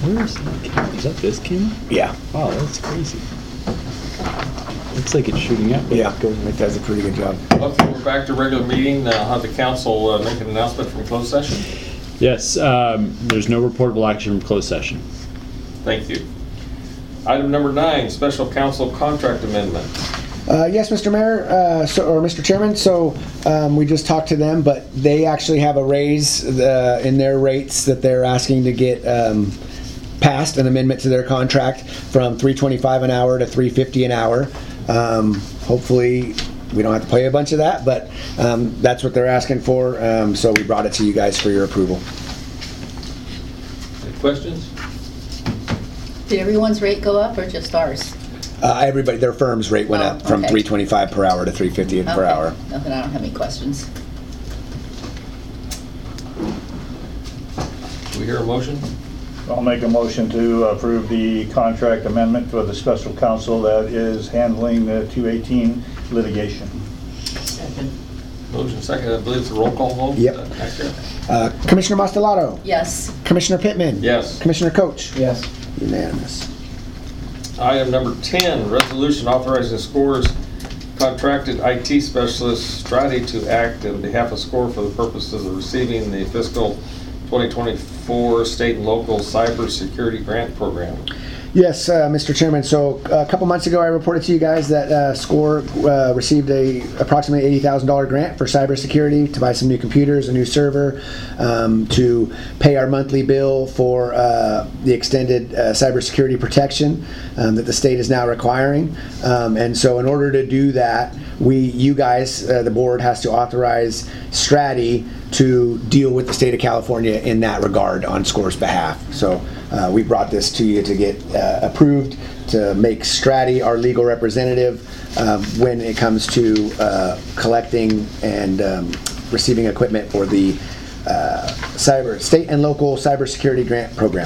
Where is that camera? Is that this camera? Yeah. Wow, that's crazy. Looks like it's shooting up. Yeah, it does a pretty good job. Okay, we're back to regular meeting. I'll have the council make an announcement from closed session. Yes, there's no reportable action from closed session. Thank you. Item number 9, special council contract amendment. Yes, Mr. Mayor, or Mr. Chairman, so we just talked to them, but they actually have a raise in their rates that they're asking to get passed, an amendment to their contract from $3.25 an hour to $3.50 an hour. Hopefully we don't have to pay a bunch of that, but that's what they're asking for, so we brought it to you guys for your approval. Any questions? Did everyone's rate go up or just ours? Everybody, their firm's rate went up from okay. $3.25 per hour to $3.50 per Okay. hour. No, then I don't have any questions. Do we hear a motion? I'll make a motion to approve the contract amendment for the special counsel that is handling the 218 litigation. Second. Motion second. I believe it's a roll call vote. Yep. Is that accurate? Commissioner Mastellato? Yes. Commissioner Pittman? Yes. Commissioner Coach? Yes. Unanimous. Item number 10, resolution authorizing SCOR's contracted IT specialist Strati to act on behalf of SCOR for the purposes of receiving the fiscal 2024 state and local cybersecurity grant program. Yes, Mr. Chairman. So a couple months ago, I reported to you guys that SCOR received a approximately $80,000 grant for cybersecurity to buy some new computers, a new server, to pay our monthly bill for the extended cybersecurity protection that the state is now requiring. And so, in order to do that, you guys, the board, has to authorize Strati to deal with the state of California in that regard on SCOR's behalf. So we brought this to you to get approved to make Strati our legal representative when it comes to collecting and receiving equipment for the state and local cybersecurity grant program.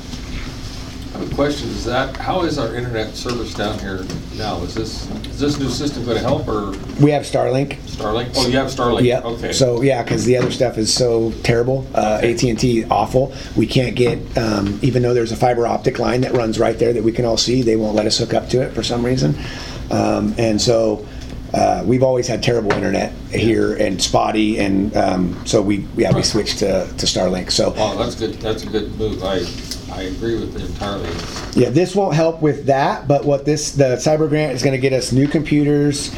I have a question. Is that, how is our internet service down here now? Is this new system going to help, or We have Starlink. Starlink? Oh, you have Starlink. Yep. Okay. So yeah, because the other stuff is so terrible. AT&T awful. We can't get, even though there's a fiber optic line that runs right there that we can all see, they won't let us hook up to it for some reason. And so we've always had terrible internet here and spotty, and so we switched to Starlink. So Oh, that's good. That's a good move. I agree with it entirely. yeah, this won't help with that, but the cyber grant is going to get us new computers,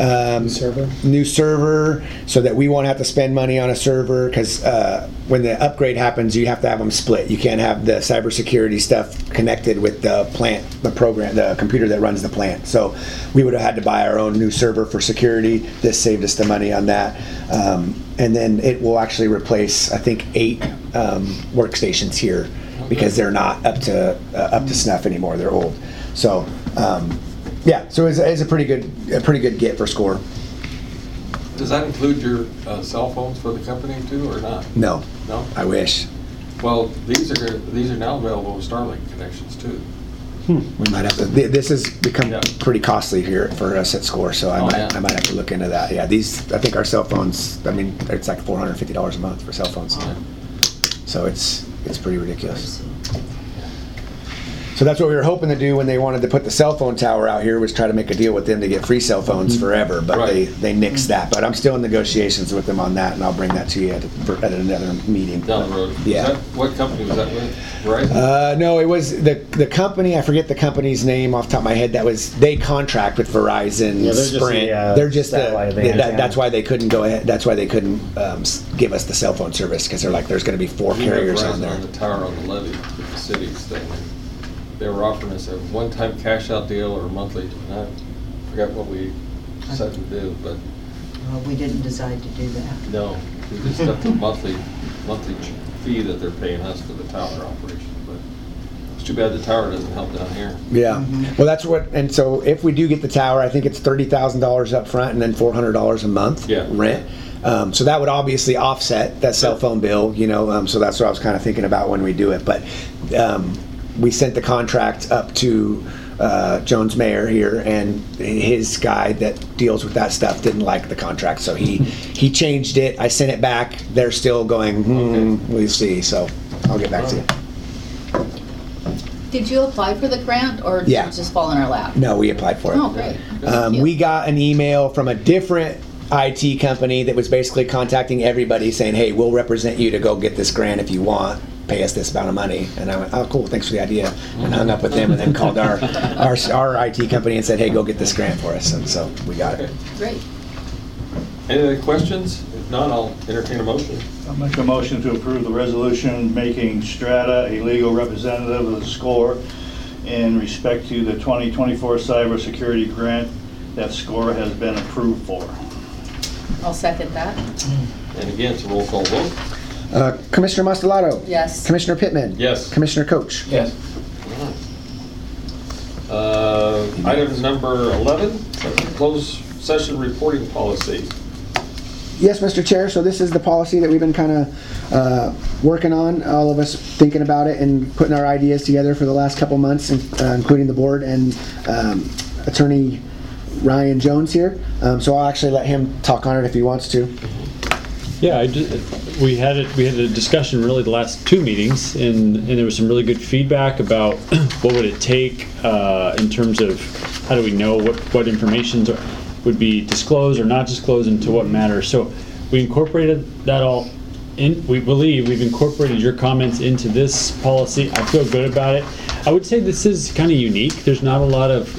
new server, so that we won't have to spend money on a server, because when the upgrade happens, you have to have them split. You can't have the cybersecurity stuff connected with the plant, the program, the computer that runs the plant. So we would have had to buy our own new server for security. This saved us the money on that. And then it will actually replace, I think, 8 workstations here, because they're not up to snuff anymore. They're old. So yeah, so it's a pretty good get for SCOR. Does that include your cell phones for the company too, or not? No, No. I wish. Well, these are now available with Starlink connections too. We might have to. This has become Yeah. pretty costly here for us at SCOR, so I might have to look into that. Yeah, I think our cell phones. I mean, it's like $450 a month for cell phones. Yeah. So it's pretty ridiculous. So that's what we were hoping to do when they wanted to put the cell phone tower out here, was try to make a deal with them to get free cell phones forever, but Right. they nixed that. But I'm still in negotiations with them on that, and I'll bring that to you at another meeting. Down the road. Yeah. What company was that with? Verizon? No, it was the company. I forget the company's name off the top of my head. They contract with Verizon, Yeah, they're just Sprint. the, They're just satellite band, yeah. that's why they couldn't go ahead. That's why they couldn't give us the cell phone service, because they're like, there's going to be 4 You know, carriers Verizon on there. on the tower on the levee with the cities thing. They were offering us a one-time cash-out deal or a monthly. And I forgot what we decided to do, but Well, we didn't decide to do that. no, we just got the monthly fee that they're paying us for the tower operation. But it's too bad the tower doesn't help down here. Yeah. Well, that's what. And so if we do get the tower, I think it's $30,000 up front and then $400 a month rent. So that would obviously offset that cell phone bill, so that's what I was kind of thinking about when we do it. But we sent the contract up to Jones Mayor here, and his guy that deals with that stuff didn't like the contract, so he changed it. I sent it back. They're still going, we'll see. So I'll get back to you. Did you apply for the grant, or did Yeah. it just fall in our lap? No, we applied for it. Oh, great. Thank you. We got an email from a different IT company that was basically contacting everybody saying, hey, we'll represent you to go get this grant if you want. Pay us this amount of money. And I went, oh, cool, thanks for the idea. And hung up with them and then called our IT company and said, hey, go get this grant for us. And so we got it. Great. Any other questions? If not, I'll entertain a motion. I'll make a motion to approve the resolution making Strata a legal representative of the SCORE in respect to the 2024 cybersecurity grant that SCORE has been approved for. I'll second that. And again, it's a roll call vote. Commissioner Mastelato? Yes. Commissioner Pittman? Yes. Commissioner Coach? Yes. Item number 11, closed session reporting policy. Yes, Mr. Chair. So this is the policy that we've been kind of working on, all of us thinking about it and putting our ideas together for the last couple months, including the board and Attorney Ryan Jones here. So I'll actually let him talk on it if he wants to. Yeah, we had a discussion really the last 2 meetings, and there was some really good feedback about what would it take in terms of how do we know what information would be disclosed or not disclosed and to what matter. So we incorporated that all in. We believe we've incorporated your comments into this policy. I feel good about it. I would say this is kind of unique. There's not a lot of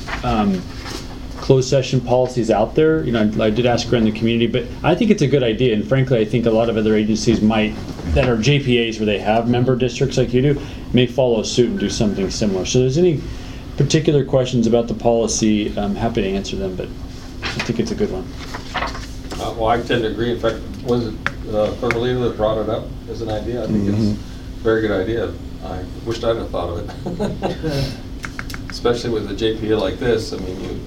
closed session policies out there. You know, I did ask around the community, but I think it's a good idea. And frankly, I think a lot of other agencies that are JPAs where they have member districts like you do, may follow suit and do something similar. So if there's any particular questions about the policy, I'm happy to answer them, but I think it's a good one. Well, I tend to agree. In fact, was it Carmelita that brought it up as an idea? I think it's a very good idea. I wished I'd have thought of it. Especially with a JPA like this. I mean,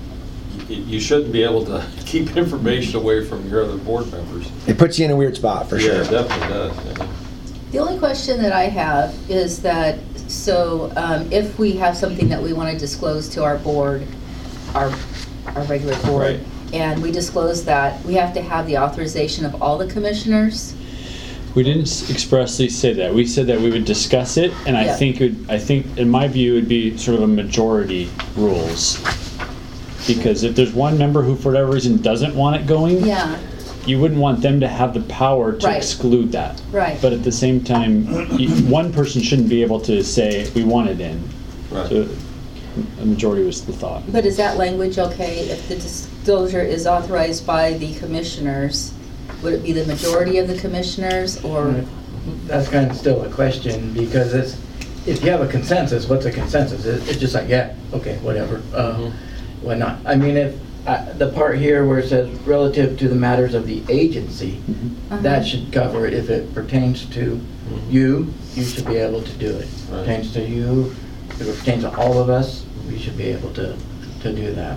you shouldn't be able to keep information away from your other board members. It puts you in a weird spot for sure. Yeah, it definitely does. Yeah. The only question that I have is that, so if we have something that we want to disclose to our board, our regular board, Right. and we disclose that, we have to have the authorization of all the commissioners? We didn't expressly say that. We said that we would discuss it, and Yeah. I think in my view, it would be sort of a majority rules. Because if there's one member who, for whatever reason, doesn't want it going, Yeah, you wouldn't want them to have the power to Right. exclude that. right. But at the same time, one person shouldn't be able to say, we want it in. Right. So a majority was the thought. But is that language okay? If the disclosure is authorized by the commissioners, would it be the majority of the commissioners, or? That's kind of still a question, because if you have a consensus, what's a consensus? It's just like, yeah, okay, whatever, why not? I mean, if, the part here where it says relative to the matters of the agency, Uh-huh. that should cover it. If it pertains to you, you should be able to do it. If it Right. pertains to you, if it pertains to all of us, we should be able to do that.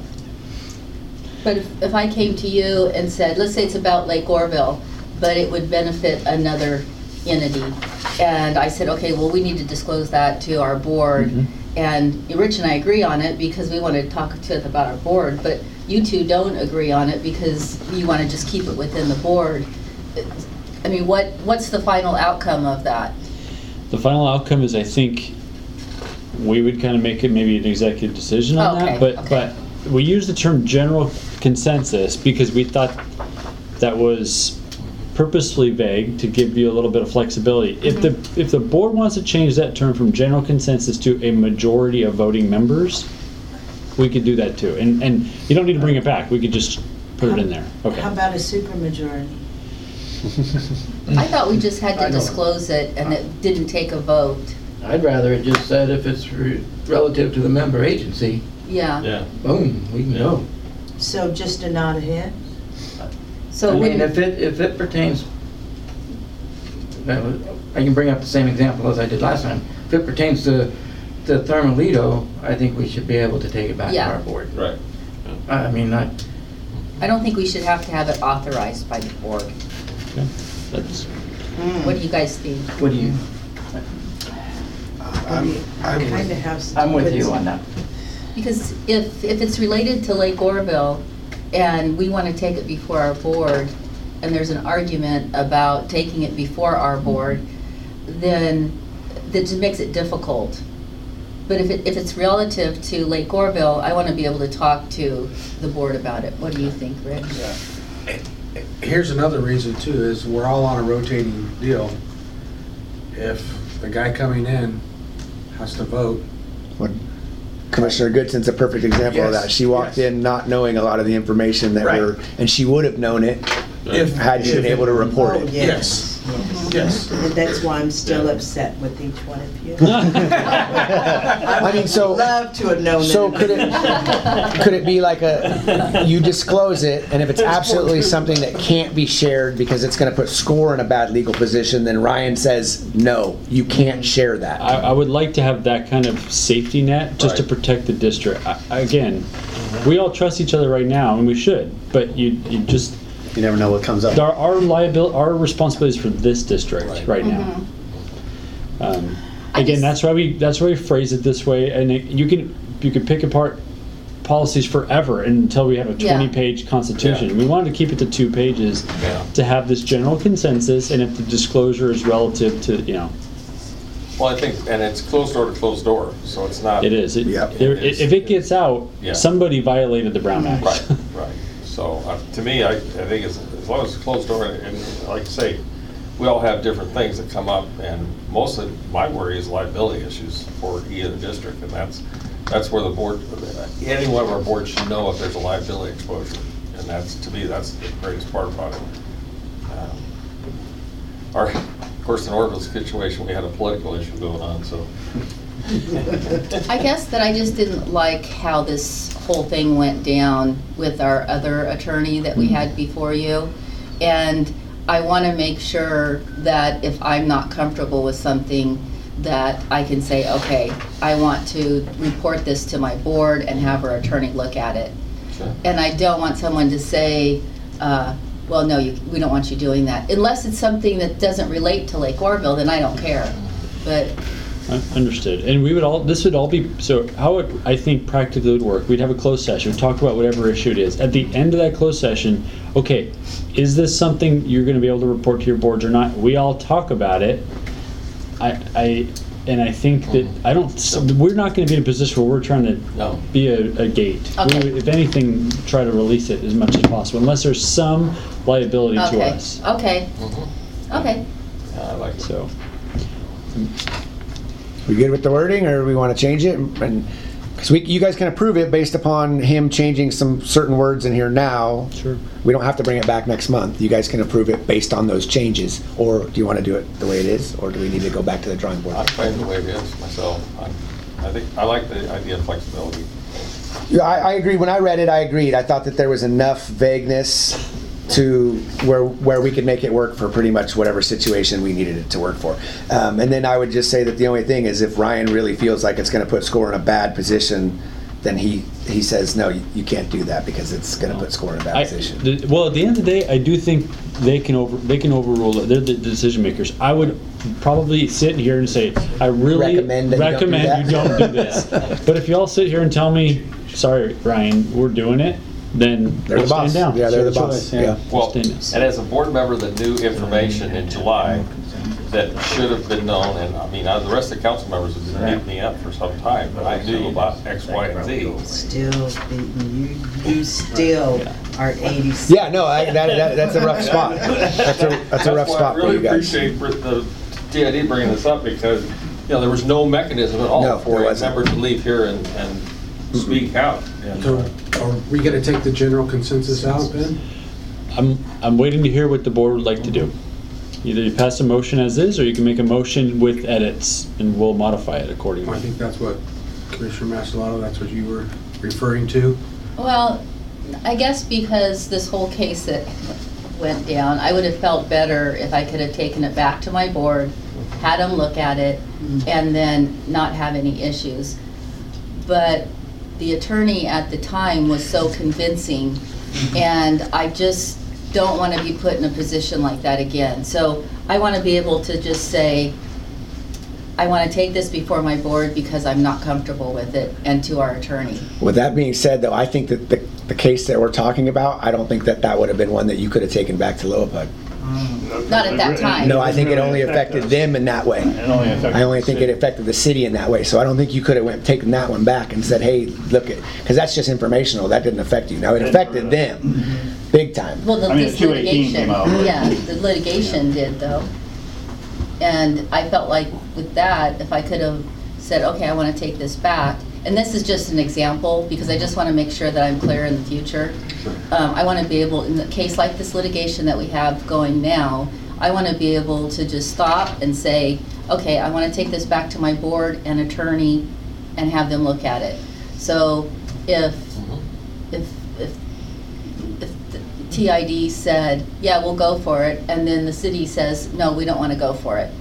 But if I came to you and said, let's say it's about Lake Orville, but it would benefit another entity, and I said, okay, well, we need to disclose that to our board, and Rich and I agree on it because we want to talk to it about our board, but you two don't agree on it because you want to just keep it within the board. I mean, what's the final outcome of that? The final outcome is, I think, we would kind of make it maybe an executive decision on Okay, that, okay. but we use the term general consensus because we thought that was purposefully vague to give you a little bit of flexibility. If the board wants to change that term from general consensus to a majority of voting members, we could do that too. And you don't need to bring it back. We could just put it in there. Okay. How about a supermajority? I thought we just had I to don't- disclose it and it didn't take a vote. I'd rather it just said if it's relative to the member agency, Yeah. Yeah. boom, we can go. So just a nod ahead? So I mean, when, if it pertains, I can bring up the same example as I did last time. If it pertains to Thermalito, I think we should be able to take it back to Yeah. our board. Right. I mean, I don't think we should have to have it authorized by the board. Okay. That's, What do you guys think? what do you, Kind of have some. I'm with you on that. Because if it's related to Lake Orville and we want to take it before our board and there's an argument about taking it before our board, then that just makes it difficult. But if it's relative to Lake Orville, I want to be able to talk to the board about it. What do you think, Rick? Here's another reason too, is we're all on a rotating deal. If the guy coming in has to vote, Commissioner Goodson's a perfect example of Yes, that. She walked yes. in not knowing a lot of the information that Right. and she would have known it had you been able to report Oh, it. yes, yes. And that's why I'm still upset with each one of you. I mean, so. Love to have known that. So could it be like you disclose it, and if it's absolutely something that can't be shared because it's going to put SCORE in a bad legal position, then Ryan says, no, you can't share that. I would like to have that kind of safety net just to Right. protect the district. Again, we all trust each other right now, and we should, but you just, You never know what comes up. our liability, our responsibilities for this district right now. Again, that's why we phrase it this way, and you can pick apart policies forever until we have a Yeah. 20-page constitution. Yeah. We wanted to keep it to 2 pages Yeah. to have this general consensus, and if the disclosure is relative to, Well, I think, and it's closed door to closed door, so it's not. it is. Yep. If it gets out, Yeah. somebody violated the Brown Act. Right, right. So, to me, I think as long as it's closed door, and like I say, we all have different things that come up, and most of my worry is liability issues for either district, and that's where the board, any one of our boards should know if there's a liability exposure, and to me, that's the greatest part about it. Of course, in Orville's situation, we had a political issue going on, so. I guess that I just didn't like how this whole thing went down with our other attorney that we had before you. And I want to make sure that if I'm not comfortable with something, that I can say, okay, I want to report this to my board and have our attorney look at it. Sure. And I don't want someone to say, well, no, we don't want you doing that. Unless it's something that doesn't relate to Lake Orville, then I don't care. But Understood. And this would all be, so how it, I think practically would work, we'd have a closed session, we'd talk about whatever issue it is. At the end of that closed session, okay, is this something you're going to be able to report to your boards or not? We all talk about it. And I think that, we're not going to be in a position where we're trying to No. be a gate. Okay. We would, if anything, try to release it as much as possible, unless there's some liability to okay, us. okay, Mhm. okay. Yeah, I like it. So, We good with the wording, or we want to change it? And because you guys can approve it based upon him changing some certain words in here now. sure. We don't have to bring it back next month. You guys can approve it based on those changes. Or do you want to do it the way it is, or do we need to go back to the drawing board? I'm fine the way it is myself. I think, I like the idea of flexibility. Yeah, I agree. When I read it, I agreed. I thought that there was enough vagueness to where we could make it work for pretty much whatever situation we needed it to work for. And then I would just say that the only thing is, if Ryan really feels like it's going to put SCORE in a bad position, then he says, no, you can't do that because it's going to put SCORE in a bad position. Well, at the end of the day, I do think they can overrule it. They're the decision makers. I would probably sit here and say, I really Recommend that you don't do that. you don't do this. But if you all sit here and tell me, sorry, Ryan, we're doing it, then They're we'll the boss. stand down. Yeah, they're the It's your boss. choice, Yeah. Well, Stand and down. as a board member, the new information in July that should have been known, and I mean, the rest of the council members have been beating me up for some time, but I knew about X, Y, and Z. Still beating you. You still are 86. Yeah, no, that's a rough spot. That's a rough spot for you guys. That's why I really appreciate the DID bringing this up, because, there was no mechanism at all No, for there a wasn't. member to leave here and speak out. And, So are we gonna take the general consensus out then? I'm waiting to hear what the board would like to do. Either you pass a motion as is, or you can make a motion with edits, and we'll modify it I accordingly. think that's what Commissioner Masalotto, that's what you were referring to. Well, I guess because this whole case that went down, I would have felt better if I could have taken it back to my board, had them look at it, and then not have any issues. But the attorney at the time was so convincing, and I just don't want to be put in a position like that again. So I want to be able to just say, I want to take this before my board because I'm not comfortable with it, and to our attorney. With that being said, though, I think that the case that we're talking about, I don't think that would have been one that you could have taken back to LOAPUG. Not at that time. No, I think it only affected them in that way. It only affected I only the think it city. affected the city in that way. So I don't think you could have taken that one back and said, hey, look at, because that's just informational. That didn't affect you. Now, it affected them big time. Well, I mean, this the 218 litigation, came out. yeah, the litigation did though. And I felt like with that, if I could have said, okay, I want to take this back, and this is just an example, because I just want to make sure that I'm clear in the future. I want to be able, in a case like this litigation that we have going now, I want to be able to just stop and say, okay, I want to take this back to my board and attorney and have them look at it. So if the TID said, yeah, we'll go for it, and then the city says, no, we don't want to go for it.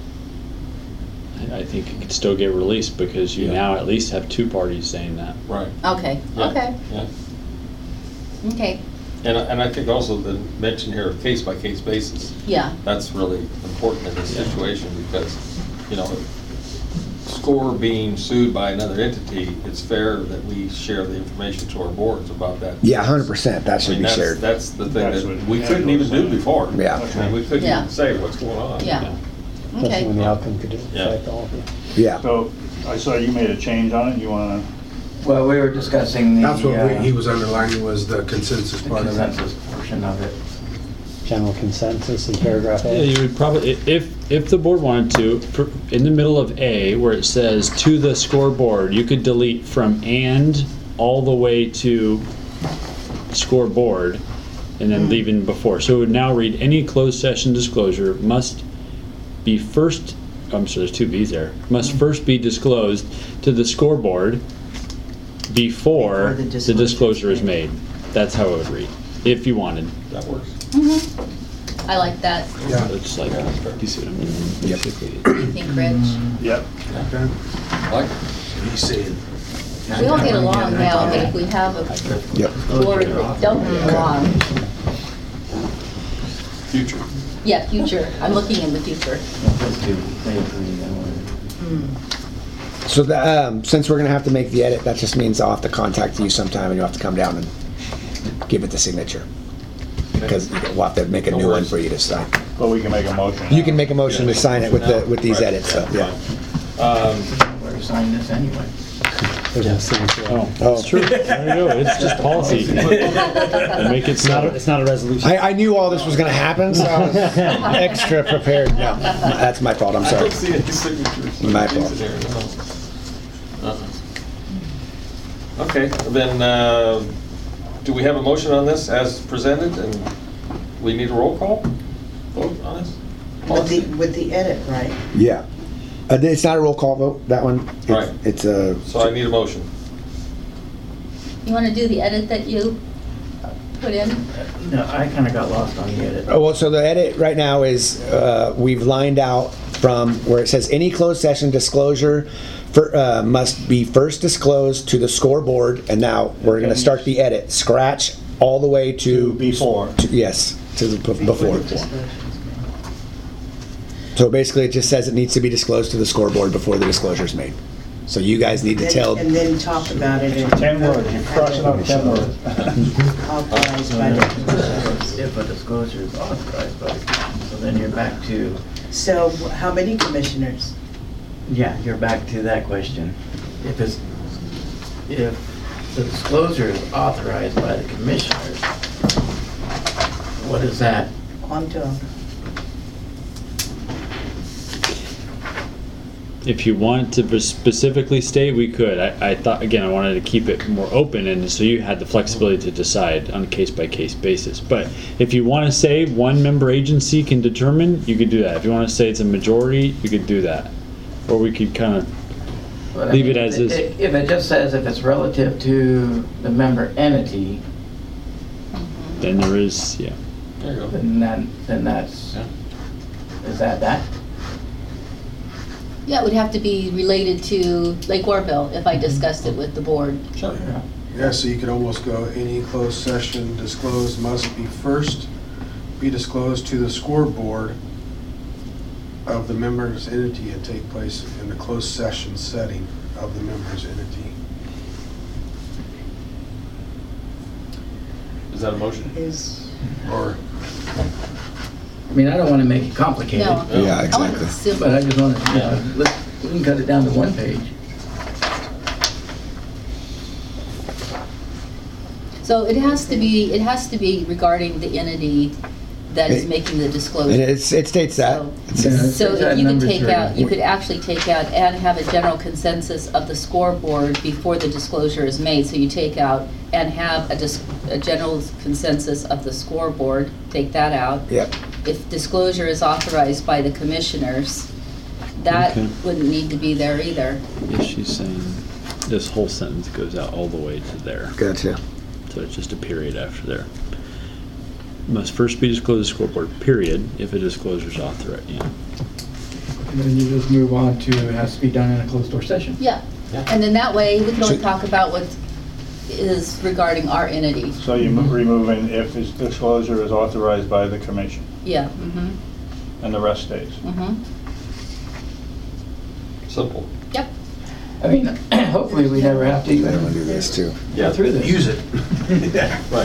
I think it could still get released because you now at least have two parties saying that. Right. Okay, Yeah. okay, Yeah. okay, And I think also the mention here of case-by-case basis, yeah, that's really important in this situation because, you know, SCORE being sued by another entity, it's fair that we share the information to our boards about that. Yeah, 100%. That I should mean, be that's, shared. that's the thing That's that what we couldn't even do before. Yeah. I mean, we couldn't Yeah. even say what's going on. yeah, Especially okay. when the outcome could Yeah. affect all of you. Yeah. So I saw you made a change on it. You want Well, we were discussing the That's what he was underlining was the consensus the part of it. consensus portion of it. General consensus in paragraph Yeah, A. you would probably, if the board wanted to, in the middle of A, where it says to the scoreboard, you could delete from and all the way to scoreboard, and then leaving before. So it would now read, any closed session disclosure must be first, I'm sorry, there's two B's there, must first be disclosed to the scoreboard before Before the the disclosure is made. That's how it would read, if you wanted. That works. I like that. Yeah. So it's like, do you see what I mean? Basically. What do you think, Rich? to? Yep. Okay. Like, He's saying, We all get along now, but if we have a Yep. board that don't get along, future. yeah, future, I'm looking in the future. So since we're going to have to make the edit, that just means I'll have to contact you sometime and you'll have to come down and give it the signature. Because we'll have to make a No new one worries. for you to sign. But we can make a motion. You can make a motion to sign it with these Right. edits, so, yeah. We're signing this anyway. There's no signature. Oh, Oh. that's true. There you go. It's just policy. And make it so. It's not a resolution. I knew all this was going to happen, so I was extra prepared. No, that's my fault, I'm I sorry. don't see any signatures. My fault. in there, no. Okay, then, do we have a motion on this as presented, and we need a roll call vote on this? With the edit, right? Yeah. It's not a roll call vote, that one. Right. It's a, So I need a motion. You want to do the edit that you put in? No, I kind of got lost on the edit. oh, well, so the edit right now is, we've lined out from where it says, any closed session disclosure must be first disclosed to the scoreboard, and now we're going to start the edit. Scratch all the way to. Before. Yes, to the before. So basically, it just says it needs to be disclosed to the scoreboard before the disclosure is made. So you guys need to tell. And then talk about it in. 10 words. You're crossing out 10 words. Authorized by the commissioners. If a disclosure is authorized by the commission, so then you're back to, So how many commissioners? yeah, you're back to that question. If the disclosure is authorized by the commissioners, what is that? On to them. If you want to specifically state, we could. I thought, again, I wanted to keep it more open, and so you had the flexibility to decide on a case-by-case basis. But if you want to say one member agency can determine, you could do that. If you want to say it's a majority, you could do that. Or we could kind of, But I Leave mean, it as is. If it just says if it's relative to the member entity, then there is, yeah. There you go. then that's, Yeah. is that? Yeah, it would have to be related to Lake Orville if I discussed it with the board. Sure. Yeah, so you could almost go, any closed session disclosed must be first be disclosed to the scoreboard of the member's entity and take place in the closed session setting of the member's entity. Is that a motion? Is, Or I mean, I don't want to make it complicated, No. Yeah, I want exactly. it simple. but I just want to, we can cut it down to one page. So it has to be regarding the entity that is It- making the And disclosure. it states that. So- Yeah, So it's at if you could number take 3. out, you could actually take out and have a general consensus of the scoreboard before the disclosure is made. So you take out and have a general consensus of the scoreboard, take that out. Yep. If disclosure is authorized by the commissioners, that Okay. wouldn't need to be there either. Yeah, she's saying this whole sentence goes out all the way to there. Gotcha. So it's just a period after there. Must first be disclosed to the scoreboard, period, if a disclosure is authorized, yeah. And then you just move on to, it has to be done in a closed door session. Yeah. And then that way, we can only So- talk about what is regarding our entity. So you're removing if his disclosure is authorized by the commission, Yeah. and the rest stays. Simple. Yep. I mean, hopefully we never have to I want to even do this too. go through this. Use it. Right.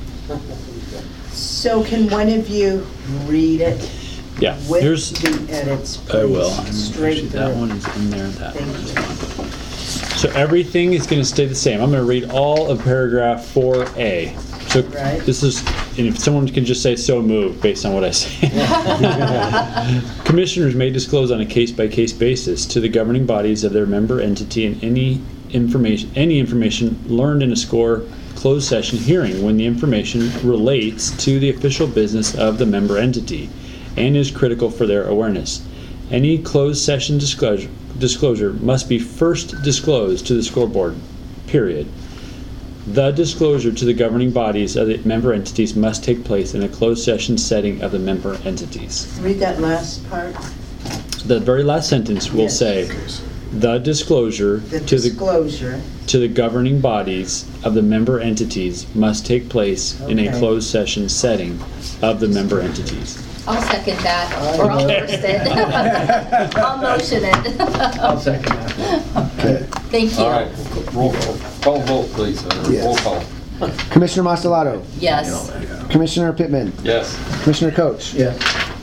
So can one of you read it Yeah, with here's, the edits, please? I will. Straight Actually, that through. one is in there, that one is Thank fine. So everything is gonna stay the same. I'm gonna read all of paragraph 4A. So Right. this is, and if someone can just say so moved based on what I say. Commissioners may disclose on a case-by-case basis to the governing bodies of their member entity and any information learned in a SCORE closed session hearing when the information relates to the official business of the member entity and is critical for their awareness. Any closed session disclosure must be first disclosed to the scoreboard, period. The disclosure to the governing bodies of the member entities must take place in a closed session setting of the member entities. Read that last part, The very last sentence will Yes. say, the disclosure the to disclosure. the governing bodies of the member entities must take place in a Okay. closed session setting of the member entities. I'll second that, or I'll first it. I'll motion it. I'll second that. Okay. Thank you. All right, roll call vote, please. Yes. Roll call. Commissioner Mastellato, Yes. Commissioner Pittman, Yes. Commissioner Coach. Yeah.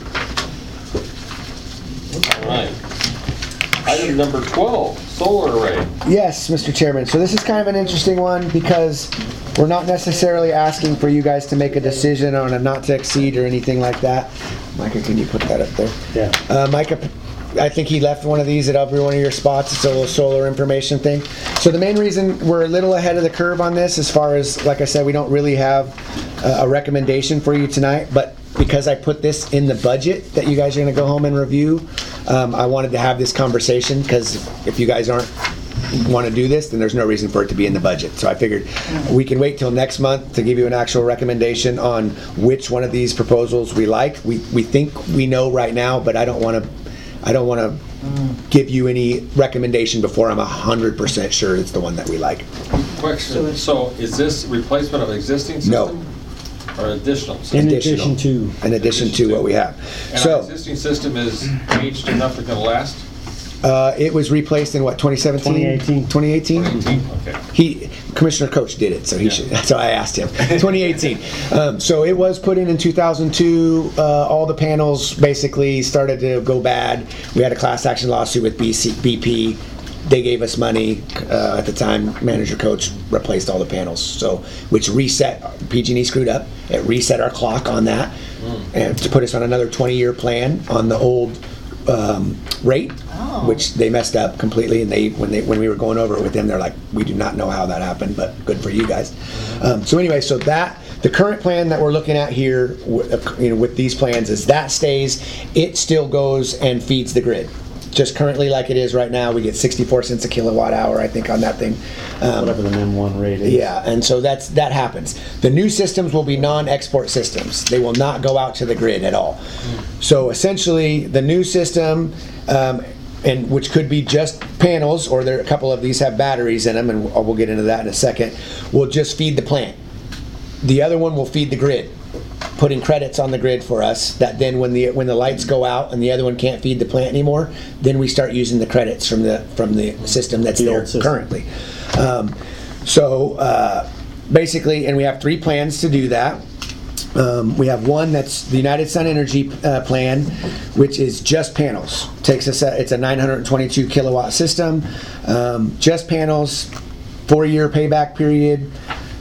All right. Item number 12, solar array. Yes, Mr. Chairman. So this is kind of an interesting one because we're not necessarily asking for you guys to make a decision on a not to exceed or anything like that. Micah, can you put that up there? Yeah. Micah, I think he left one of these at every one of your spots. It's a little solar information thing. So the main reason we're a little ahead of the curve on this, as far as, like I said, we don't really have a recommendation for you tonight, but because I put this in the budget that you guys are going to go home and review, I wanted to have this conversation because if you guys want to do this, then there's no reason for it to be in the budget. So I figured we can wait till next month to give you an actual recommendation on which one of these proposals we like. We think we know right now, but I don't want to give you any recommendation before I'm 100% sure it's the one that we like. Question, so is this replacement of existing system? No. Or additional system? In Additional. addition to, In addition to what we have. And our So existing system is aged enough to last? it was replaced in what, 2017? 2018. 2018? Okay. Commissioner Coach did it, so he Yeah. should. So I asked him. 2018. So it was put in 2002. All the panels basically started to go bad. We had a class action lawsuit with BP. They gave us money at the time. Manager Coach replaced all the panels, so which reset. PG&E screwed up. It reset our clock on that, and to put us on another 20-year plan on the old rate. Oh. Which they messed up completely, and when we were going over it with them, they're like, we do not know how that happened, but good for you guys. So anyway, so the current plan that we're looking at here, with these plans, is that stays. It still goes and feeds the grid. Just currently, like it is right now, we get 64 cents a kilowatt hour, I think, on that thing. whatever the M1 rate is. Yeah, and so that happens. The new systems will be non-export systems. They will not go out to the grid at all. So essentially, the new system, and which could be just panels, or a couple of these have batteries in them, and we'll get into that in a second, will just feed the plant. The other one will feed the grid, putting credits on the grid for us, that then when the lights go out and the other one can't feed the plant anymore, then we start using the credits from the system that's The there old system. currently. Basically, and we have 3 plans to do that. We have one that's the United Sun Energy plan, which is just panels. Takes us, it's a 922 kilowatt system, just panels, 4-year payback period.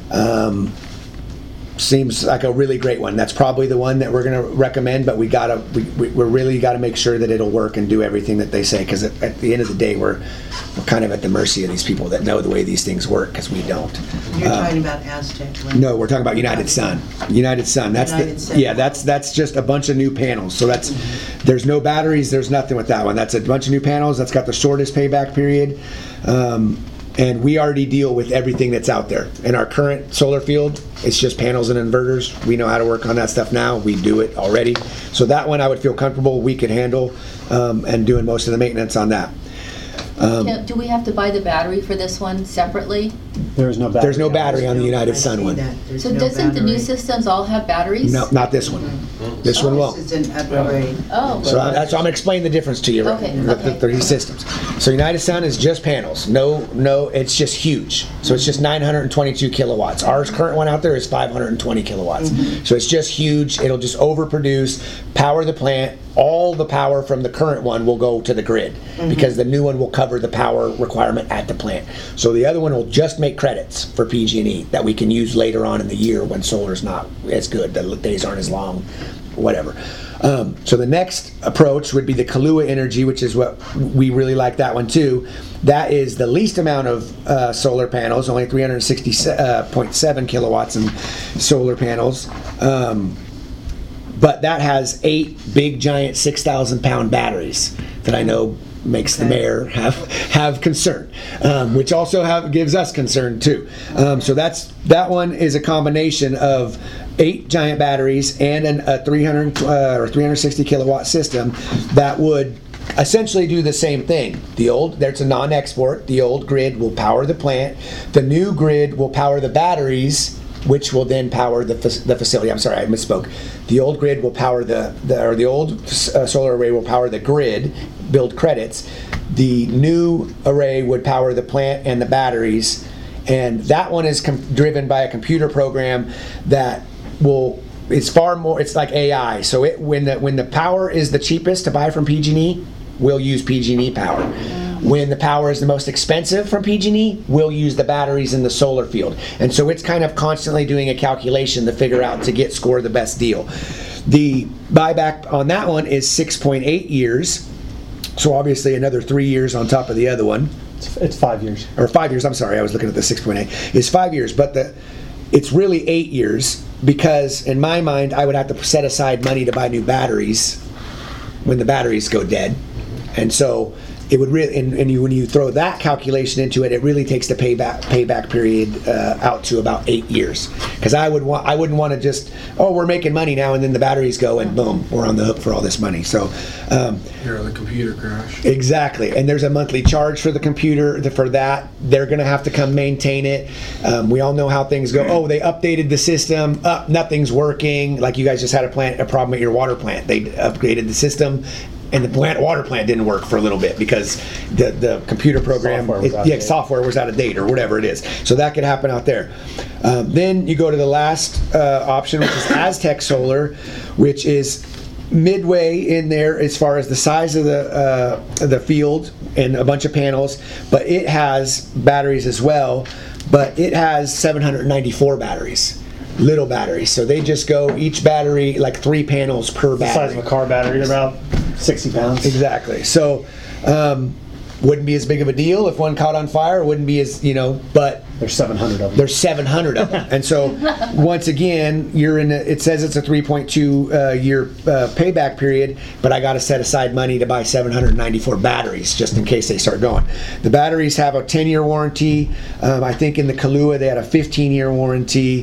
Seems like a really great one. That's probably the one that we're going to recommend, but we really got to make sure that it'll work and do everything that they say, because at the end of the day, we're kind of at the mercy of these people that know the way these things work, because we don't. You're talking about Aztec, right? No, we're talking about United Sun. United Sun. That's United Sun. Yeah, that's just a bunch of new panels. So there's no batteries. There's nothing with that one. That's a bunch of new panels. That's got the shortest payback period. And we already deal with everything that's out there. In our current solar field, it's just panels and inverters. We know how to work on that stuff now. We do it already. So that one I would feel comfortable we could handle, and doing most of the maintenance on that. Do we have to buy the battery for this one separately? There's no battery. There's no battery on the United I Sun see one. that. There's So no doesn't the new battery. systems all have batteries? No, not this one. This one won't. This is an upgrade. Oh. So that's I'm gonna explain the difference to you. Okay, The okay. 30 systems. So United Sun is just panels. No, it's just huge. So it's just 922 kilowatts. Our current one out there is 520 kilowatts. So it's just huge. It'll just overproduce, power the plant. All the power from the current one will go to the grid, because the new one will cover the power requirement at the plant. So the other one will just make credits for PG&E that we can use later on in the year when solar's not as good, the days aren't as long, whatever. So the next approach would be the Kahlua Energy, which is what we really like that one too. That is the least amount of solar panels, only 360.7 kilowatts in solar panels. But that has 8 big giant 6,000 pound batteries that I know makes the mayor have concern, which also gives us concern too. So that one is a combination of 8 giant batteries and a 300 or 360 kilowatt system that would essentially do the same thing. There's a non-export. The old grid will power the plant. The new grid will power the batteries, which will then power the facility. I'm sorry, I misspoke. The old grid will power the old solar array will power the grid, build credits. The new array would power the plant and the batteries, and that one is driven by a computer program that it's far more. It's like AI. So when the power is the cheapest to buy from PG&E, we'll use PG&E power. When the power is the most expensive from PG&E, we'll use the batteries in the solar field. And so it's kind of constantly doing a calculation to figure out to score the best deal. The buyback on that one is 6.8 years. So obviously another 3 years on top of the other one. It's 5 years. Or 5 years, I'm sorry, I was looking at the 6.8. It's 5 years, but it's really 8 years, because in my mind, I would have to set aside money to buy new batteries when the batteries go dead. And so it would really, and when you throw that calculation into it, it really takes the payback period out to about 8 years. Because I wouldn't want to just, we're making money now, and then the batteries go, and boom, we're on the hook for all this money. So The computer crash. exactly, and there's a monthly charge for the computer for that. They're going to have to come maintain it. We all know how things go. They updated the system. Nothing's working. Like you guys just had a problem at your water plant. They upgraded the system, and the water plant didn't work for a little bit because the computer program, software was out of date or whatever it is. So that could happen out there. Then you go to the last option, which is Aztec Solar, which is midway in there as far as the size of the field and a bunch of panels, but it has batteries as well. But it has 794 batteries. Little batteries, so they just go each battery like 3 panels per battery. The size of a car battery, they're about 60 pounds. Exactly. So wouldn't be as big of a deal if one caught on fire. Wouldn't be as, but There's 700 of them. there's 700 of them. And so once again, it says it's a 3.2 year payback period, but I got to set aside money to buy 794 batteries just in case they start going. The batteries have a 10-year warranty. I think in the Kahlua they had a 15-year warranty.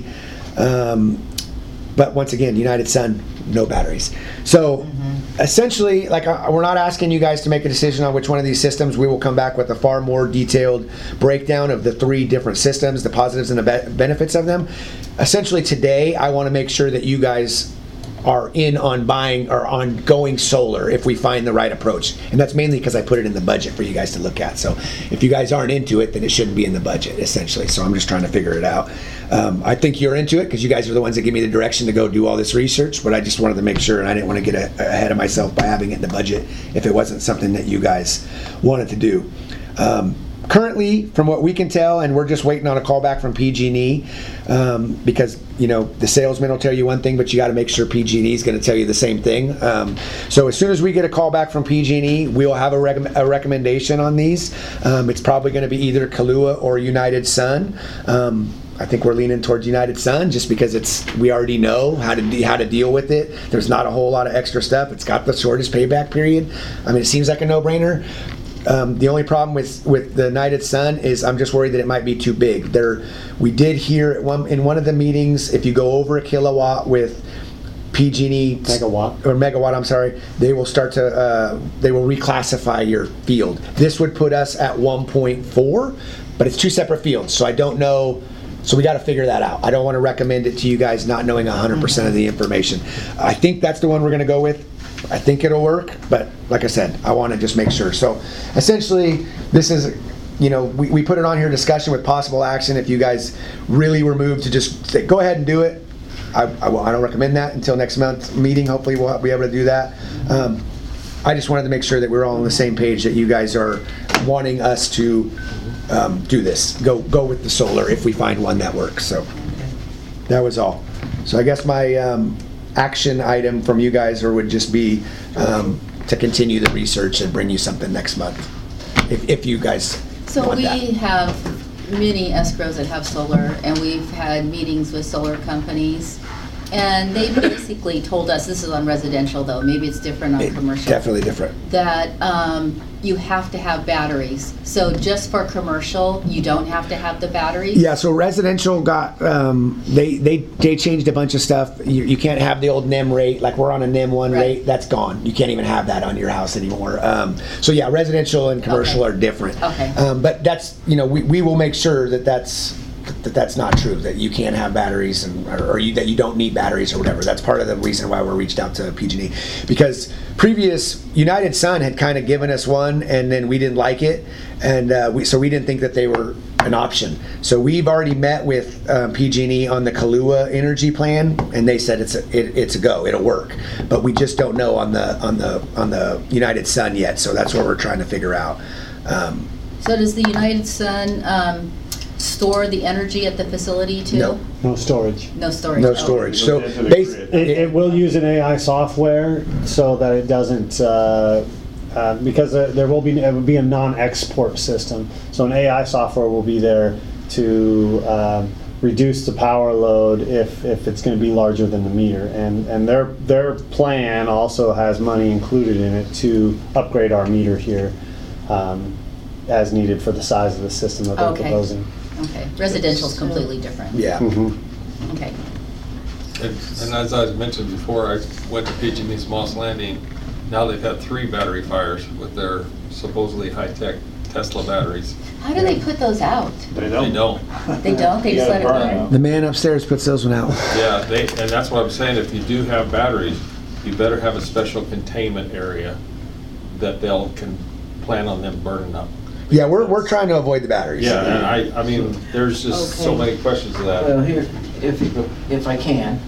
But once again, United Sun, no batteries. So essentially, we're not asking you guys to make a decision on which one of these systems. We will come back with a far more detailed breakdown of the 3 different systems, the positives and the benefits of them. Essentially today, I want to make sure that you guys are in on buying or on going solar if we find the right approach. And that's mainly because I put it in the budget for you guys to look at. So if you guys aren't into it, then it shouldn't be in the budget, essentially. So I'm just trying to figure it out. I think you're into it because you guys are the ones that give me the direction to go do all this research, but I just wanted to make sure, and I didn't want to get ahead of myself by having it in the budget if it wasn't something that you guys wanted to do. Currently, from what we can tell, and we're just waiting on a call back from PG&E, because the salesman will tell you one thing, but you got to make sure PG&E is going to tell you the same thing. So as soon as we get a call back from PG&E, we'll have a recommendation on these. It's probably going to be either Kahlua or United Sun. I think we're leaning towards United Sun just because we already know how to deal with it. There's not a whole lot of extra stuff. It's got the shortest payback period. I mean, it seems like a no-brainer. The only problem with the United Sun is I'm just worried that it might be too big. We did hear in one of the meetings, if you go over a kilowatt with PG&E megawatt, I'm sorry, they will reclassify your field. This would put us at 1.4, but it's two separate fields, so I don't know. So we got to figure that out. I don't want to recommend it to you guys not knowing 100% of the information. I think that's the one we're going to go with. I think it'll work, but like I said, I want to just make sure. So essentially, this is, we put it on here, discussion with possible action. If you guys really were moved to just say, go ahead and do it, I don't recommend that until next month's meeting. Hopefully we'll be able to do that. I just wanted to make sure that we're all on the same page, that you guys are wanting us to do this. Go with the solar if we find one that works. So that was all. So I guess my action item from you guys would just be to continue the research and bring you something next month, if you guys want that. We have many escrows that have solar, and we've had meetings with solar companies, and they basically told us, this is on residential though, maybe it's different on commercial. Definitely different. That you have to have batteries. So just for commercial, you don't have to have the batteries? Yeah, so residential got, they changed a bunch of stuff. You can't have the old NEM rate, like we're on a NEM 1 rate, that's gone. You can't even have that on your house anymore. So yeah, residential and commercial are different. Okay. But that's, we will make sure that that's not true, that you can't have batteries or that you don't need batteries or whatever. That's part of the reason why we reached out to PG&E, because previous United Sun had kind of given us one and then we didn't like it, and so we didn't think that they were an option. So we've already met with PG&E on the Kahlua energy plan, and they said it's a go, it'll work, but we just don't know on the United Sun yet. So that's what we're trying to figure out. So does the United Sun store the energy at the facility too? No storage. No storage. No storage. So it will use an AI software so that it doesn't, because it will be a non-export system. So an AI software will be there to reduce the power load if it's going to be larger than the meter. And their plan also has money included in it to upgrade our meter here as needed for the size of the system that they're proposing. Okay, residential is completely different. Yeah. Mm-hmm. Okay. And as I mentioned before, I went to PG&E's Moss Landing. Now they've had 3 battery fires with their supposedly high-tech Tesla batteries. How do they put those out? They don't. They don't? They just let it burn? The man upstairs puts those one out. Yeah, and that's what I'm saying. If you do have batteries, you better have a special containment area that can plan on them burning up. Yeah, we're trying to avoid the batteries. Yeah, and I mean, there's just so many questions to that. Well, here, if I can,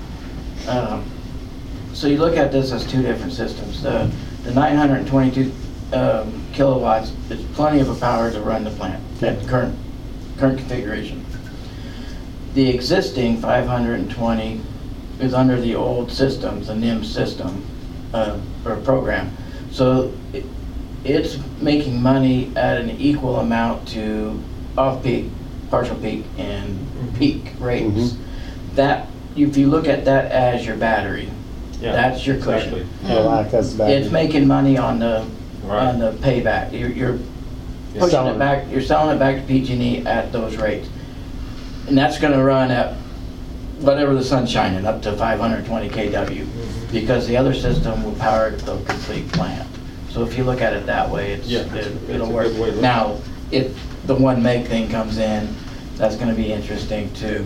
so you look at this as 2 different systems. The 922 kilowatts is plenty of a power to run the plant at the current configuration. The existing 520 is under the old systems, the NIM system or program. So it's making money at an equal amount to off-peak, partial peak, and peak rates. Mm-hmm. That, if you look at that as your battery, that's your cushion. Exactly. It's making money on the payback. You're pushing it back. You're selling it back to PG&E at those rates, and that's going to run at whatever the sun's shining, up to 520 kW, because the other system will power the complete plant. So if you look at it that way, it'll work. Now, if the 1 meg thing comes in, that's going to be interesting too.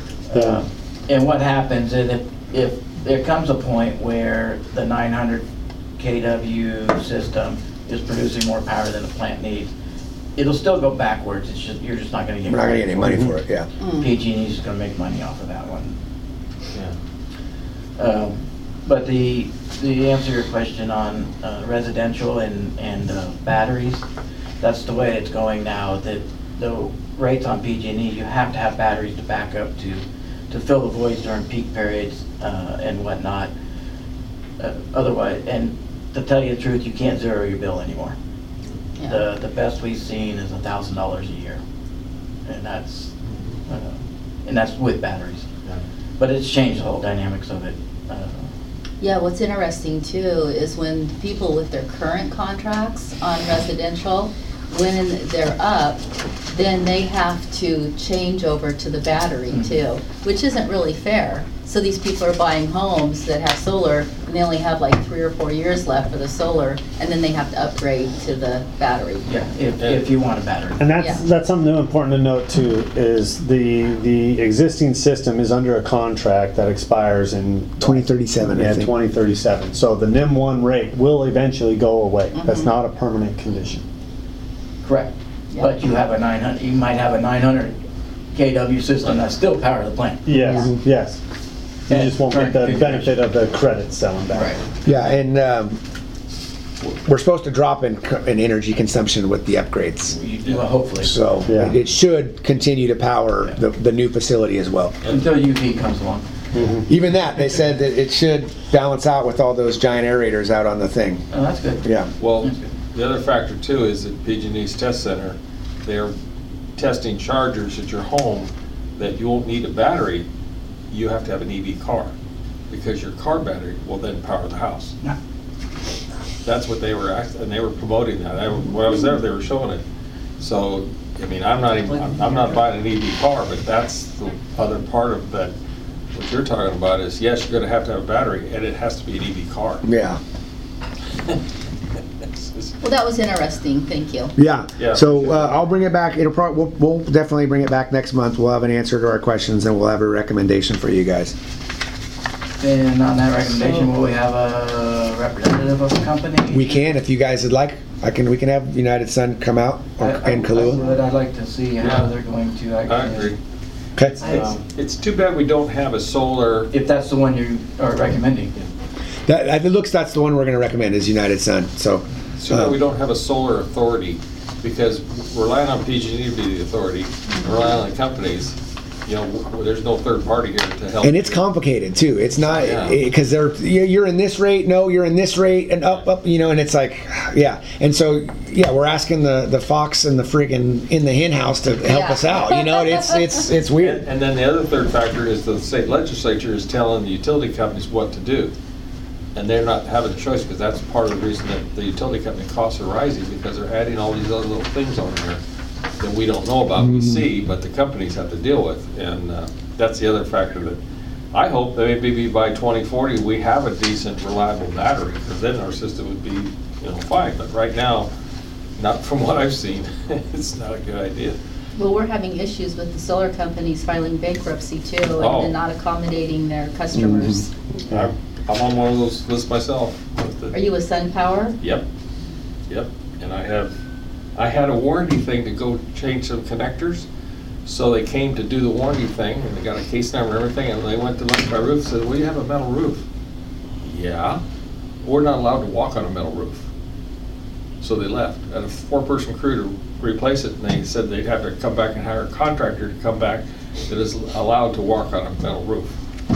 And what happens is if there comes a point where the 900 kW system is producing more power than the plant needs, it'll still go backwards, it's just, you're just not gonna get. We're not gonna get any money for it, yeah. PG&E's just gonna make money off of that one. Yeah. But the answer your question on residential and batteries, that's the way it's going now, that the rates on PG&E, you have to have batteries to back up to fill the voids during peak periods and whatnot. Otherwise, and to tell you the truth, you can't zero your bill anymore. Yeah. The best we've seen is $1,000 a year, and that's with batteries. But it's changed the whole dynamics of it. Yeah, what's interesting too is when people with their current contracts on residential, when they're up, then they have to change over to the battery too, which isn't really fair. So these people are buying homes that have solar, and they only have like 3 or 4 years left for the solar, and then they have to upgrade to the battery. Yeah, if you want a battery. And Yeah. that's something important to note too, is the existing system is under a contract that expires in 2037, I yeah, think. 2037. So the NIM 1 rate will eventually go away. That's not a permanent condition. Correct. Yeah. But you have a 900, you might have a 900 kW system that still power the plant. Yes, yes. You And just won't get the current benefit of the credits selling back. Yeah, and we're supposed to drop in energy consumpption with the upgrades. Well, hopefully. So Yeah. it should continue to power the new facility as well. Until UV comes along. Even that, they said that it should balance out with all those giant aerators out on the thing. Oh, that's good. Yeah. Well, the other factor too is that PG&E's test center, they're testing chargers at your home that you won't need a battery. You have to have an EV car because your car battery will then power the house. Yeah. That's what they were and they were promoting that. When I was there, they were showing it. So, I mean, I'm not buying an EV car, but that's the other part of that. What you're talking about is, yes, you're going to have a battery, and it has to be an EV car. Yeah. Well, that was interesting, thank you. Yeah. Yeah. So I'll bring it back. It'll probably we'll definitely bring it back next month. We'll have an answer to our questions and we'll have a recommendation for you guys. And on that recommendation, will we have a representative of the company? We can, if you guys would like. We can have United Sun come out and Kahlua. I'd like to see how they're going to I actually. agree. Okay. It's too bad we don't have a solar. If that's the one you are recommending. It looks that's the one we're going to recommend is United Sun. So. It's too bad we don't have a solar authority, because we're relying on PG&E to be the authority, and relying on the companies. You know, there's no third party here to help. And it's complicated too. It's not Yeah. because you're in this rate. No, you're in this rate, and up. You know, and it's like, yeah. And so, yeah, we're asking the fox and the friggin' in the hen house to help Yeah. us out. You know, it's weird. And then the other third factor is the state legislature is telling the utility companies what to do. And they're not having a choice, because that's part of the reason that the utility company costs are rising, because they're adding all these other little things on there that we don't know about, we see, but the companies have to deal with. And that's the other factor that I hope that maybe by 2040 we have a decent, reliable battery, because then our system would be, you know, fine. But right now, not from what I've seen, it's not a good idea. Well, we're having issues with the solar companies filing bankruptcy too, Oh. and not accommodating their customers. I'm on one of those lists myself. Are you a SunPower? Yep, and I had a warranty thing to go change some connectors, so they came to do the warranty thing, and they got a case number and everything, and they went to look at my roof and said, well, you have a metal roof. Yeah, we're not allowed to walk on a metal roof. So they left. I had a 4-person crew to replace it, and they said they'd have to come back and hire a contractor to come back that is allowed to walk on a metal roof.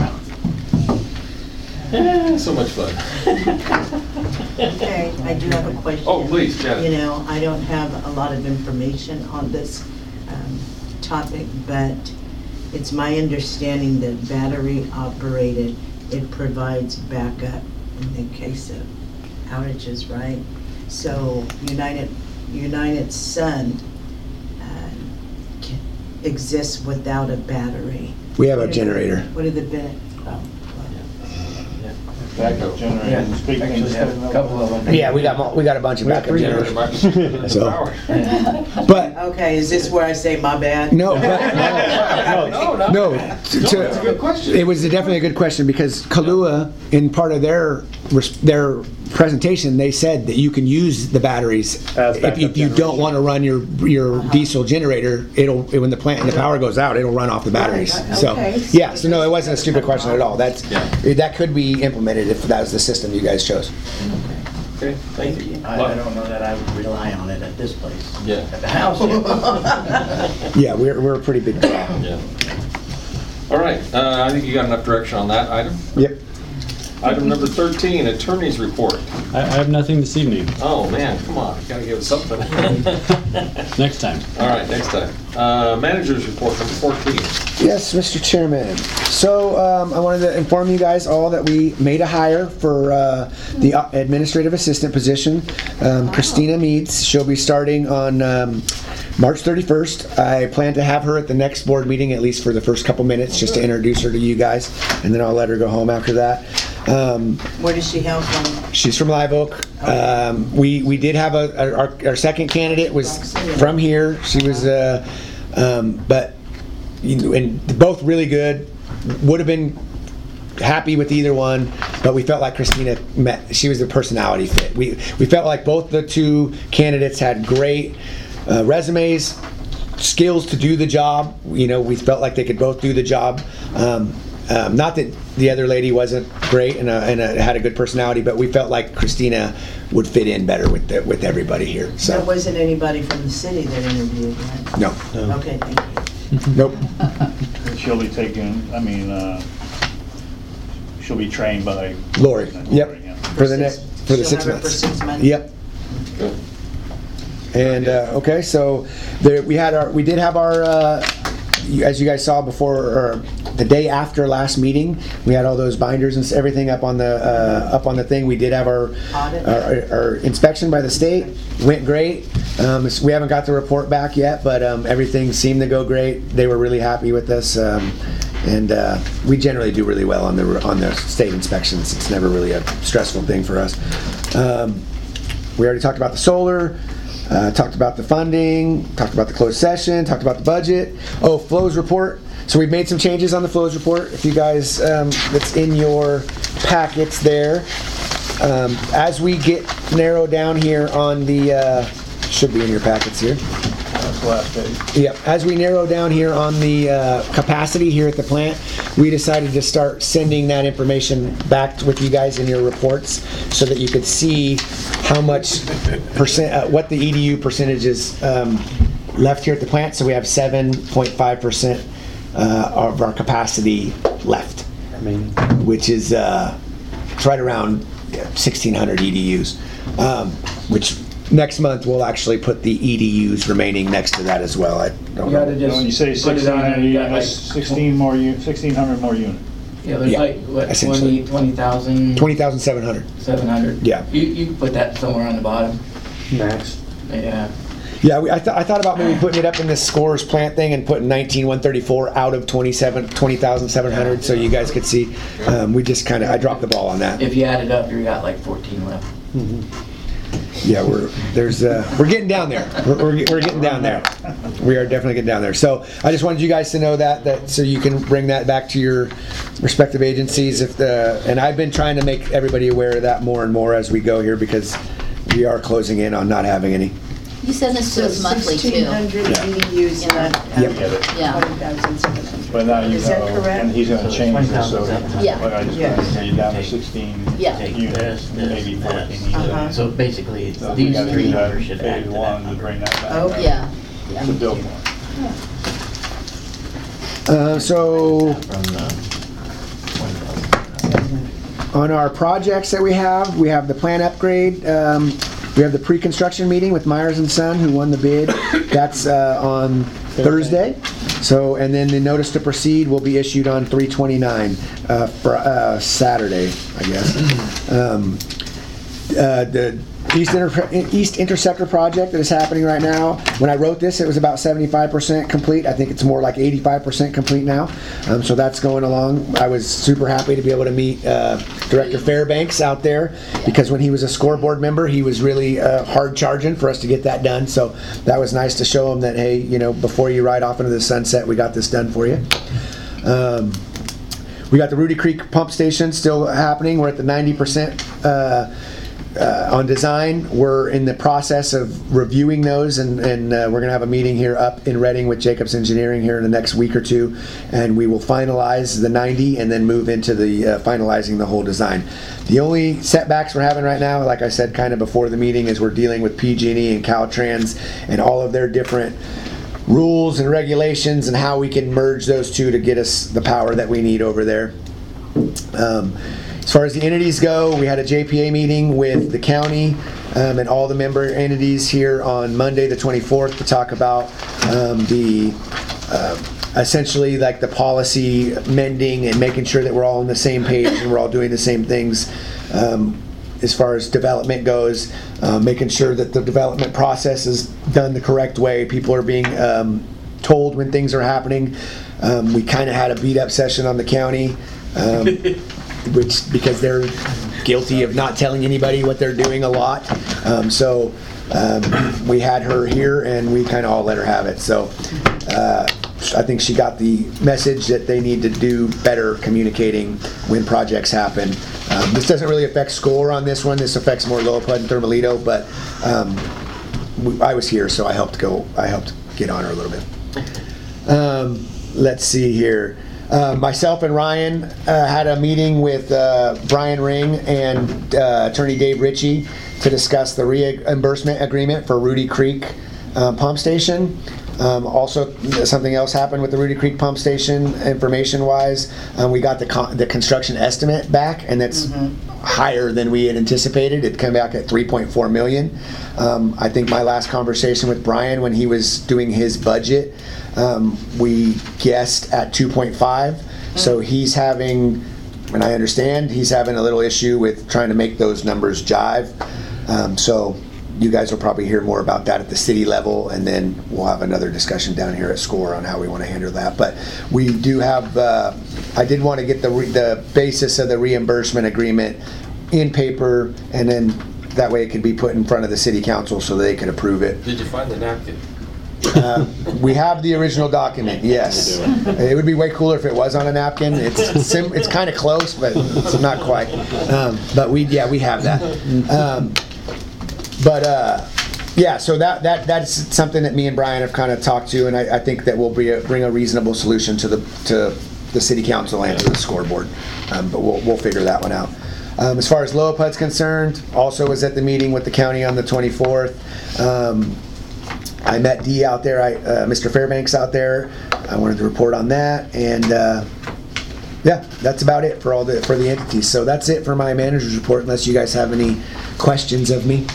So much fun. Okay, I do have a question. Oh, please, Janet. You know, I don't have a lot of information on this topic, but it's my understanding that battery operated, it provides backup in the case of outages, right? So United Sun exists without a battery. We have a generator. What are the benefits? Backup generator. Speak Actually, things have a down. couple of them. Yeah, we got a bunch of backup generators. So- But Okay, is this where I say my bad? no, No. That's a good question. It was definitely a good question, because Kahlua, in part of their presentation, they said that you can use the batteries. As If backup you don't generation. want to run your diesel generator, when the power goes out, it'll run off the batteries. Right, So, okay. yeah, so no, it wasn't a stupid question at all. That could be implemented if that was the system you guys chose. Okay, thank you. I don't know that I would rely on it at this place. Yeah. At the house, yeah. Yeah, we're a pretty big draw. Yeah. All right, I think you got enough direction on that item. Yep. Item number 13, attorney's report. I have nothing this evening. Oh, man, come on, you gotta give us something. Next time. All right, next time. Manager's report, number 14. Yes, Mr. Chairman. So I wanted to inform you guys all that we made a hire for the administrative assistant position. Christina Meads. She'll be starting on March 31st. I plan to have her at the next board meeting, at least for the first couple minutes, just to introduce her to you guys, and then I'll let her go home after that. Where does she hail from? She's from Live Oak. We did have our second candidate was from here. She was, but and both really good. Would have been happy with either one, but we felt like Christina she was the personality fit. We felt like both the two candidates had great resumes, skills to do the job. We felt like they could both do the job. Not that the other lady wasn't great and had a good personality, but we felt like Christina would fit in better with everybody here. There So wasn't anybody from the city that interviewed, right? no, Okay, thank you. nope. She'll be taking, she'll be trained by Lori. Yep. yeah. For the next for the She'll 6 have it months. For 6 months? Yep. Good. And okay, so we did have our as you guys saw before, or the day after last meeting, we had all those binders and everything up on the thing. We did have our Audit. our inspection by the state. Went great. We haven't got the report back yet, but everything seemed to go great. They were really happy with us, and we generally do really well on the state inspections. It's never really a stressful thing for us. We already talked about the solar. Talked about the funding, talked about the closed session, talked about the budget. Oh, flows report. So we've made some changes on the flows report. If you guys, it's in your packets there. As we get narrowed down here on the, should be in your packets here. That's the last page. Yep. As we narrow down here on the capacity here at the plant, we decided to start sending that information back with you guys in your reports so that you could see how much percent, what the EDU percentage is left here at the plant. So we have 7.5% of our capacity left, which is it's right around 1,600 EDUs, which next month we'll actually put the EDUs remaining next to that as well. I don't You gotta know. just When you say put it on there, you got like 1,600 more units. Yeah, there's Yeah, like, what, essentially. 20,000? 20,700. 700? Yeah. You can put that somewhere on the bottom. Max. Yeah. Yeah, I thought about maybe putting it up in this scores plant thing and putting 19,134 out of 20,700 so you guys could see. We just I dropped the ball on that. If you add it up, you got like 14 left. Yeah, we're getting down there. We're getting down there. We are definitely getting down there. So I just wanted you guys to know that so you can bring that back to your respective agencies. And I've been trying to make everybody aware of that more and more as we go here because we are closing in on not having any. You send this to us monthly too. 1,600 EDUs, not Yep. Yeah. 20,700. But now you Is that know, correct? and he's gonna change this, so. Yeah. Like I just Yeah. gonna say you down to 16 Yeah. units, maybe 14 Uh-huh. So basically, So we these gotta three do that numbers should add phase to one that to bring number. that back. Okay. Yeah. To build more. So From the 20,000. on our projects that we have the plant upgrade. We have the pre-construction meeting with Myers and Son, who won the bid. That's on Thursday. So, and then the notice to proceed will be issued on 3/29 for Saturday, I guess. The East Intersector project that is happening right now. When I wrote this, it was about 75% complete. I think it's more like 85% complete now. So that's going along. I was super happy to be able to meet Director Fairbanks out there because when he was a scoreboard member, he was really hard charging for us to get that done. So that was nice to show him that, hey, before you ride off into the sunset, we got this done for you. We got the Rudy Creek pump station still happening. We're at the 90% on design, we're in the process of reviewing those, and we're going to have a meeting here up in Reading with Jacobs Engineering here in the next week or two, and we will finalize the 90 and then move into the finalizing the whole design. The only setbacks we're having right now, like I said kind of before the meeting, is we're dealing with PG&E and Caltrans and all of their different rules and regulations and how we can merge those two to get us the power that we need over there. As far as the entities go, we had a JPA meeting with the county and all the member entities here on Monday the 24th to talk about essentially like the policy mending and making sure that we're all on the same page and we're all doing the same things as far as development goes, making sure that the development process is done the correct way. People are being told when things are happening. We kind of had a beat up session on the county. Which because they're guilty of not telling anybody what they're doing a lot. So we had her here and we kind of all let her have it. So I think she got the message that they need to do better communicating when projects happen. This doesn't really affect SCORE on this one. This affects more Lilliput and Thermalito, but I was here, so I helped get on her a little bit. Let's see here. Myself and Ryan had a meeting with Brian Ring and attorney Dave Ritchie to discuss the reimbursement agreement for Rudy Creek pump station. Also, something else happened with the Rudy Creek pump station information-wise. We got the construction estimate back, and that's higher than we had anticipated. It came back at $3.4 million. I think my last conversation with Brian when he was doing his budget, we guessed at 2.5. So he's having, and I understand, he's having a little issue with trying to make those numbers jive. So you guys will probably hear more about that at the city level, and then we'll have another discussion down here at SCORE on how we want to handle that. But we do have, I did want to get the basis of the reimbursement agreement in paper, and then that way it can be put in front of the city council so they can approve it. Did you find the napkin? We have the original document, yes. It would be way cooler if it was on a napkin. It's kind of close, but it's not quite. But we have that. Yeah, so that's something that me and Brian have kind of talked to, and I think that will bring a reasonable solution to the city council and to the scoreboard. But we'll figure that one out. As far as Lilliput's concerned, also was at the meeting with the county on the 24th. I met Dee out there, Mr. Fairbanks out there. I wanted to report on that, and yeah, that's about it for the entities. So that's it for my manager's report, unless you guys have any questions of me.